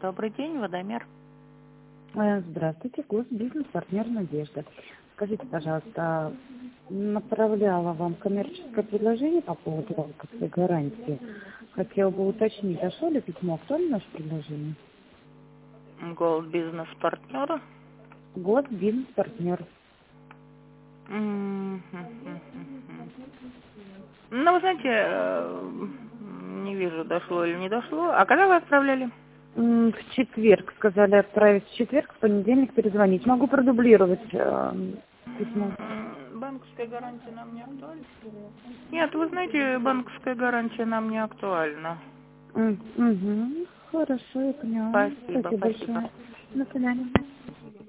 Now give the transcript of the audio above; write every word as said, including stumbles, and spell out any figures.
Добрый день, Водомер. Здравствуйте, госбизнес-партнер Надежда. Скажите, пожалуйста, направляла вам коммерческое предложение по поводу банковской гарантии. Хотела бы уточнить, дошло ли письмо, актуально наше предложение? Gold Business партнера. Госбизнес-партнер. Ну, вы знаете, не вижу, дошло или не дошло. А когда вы отправляли? В четверг, сказали отправить в четверг, в понедельник перезвонить. Могу продублировать э, письмо. Банковская гарантия нам не актуальна? Нет, вы знаете, банковская гарантия нам не актуальна. Угу. Хорошо, я поняла. Спасибо, Спасибо спасибо. большое. До свидания.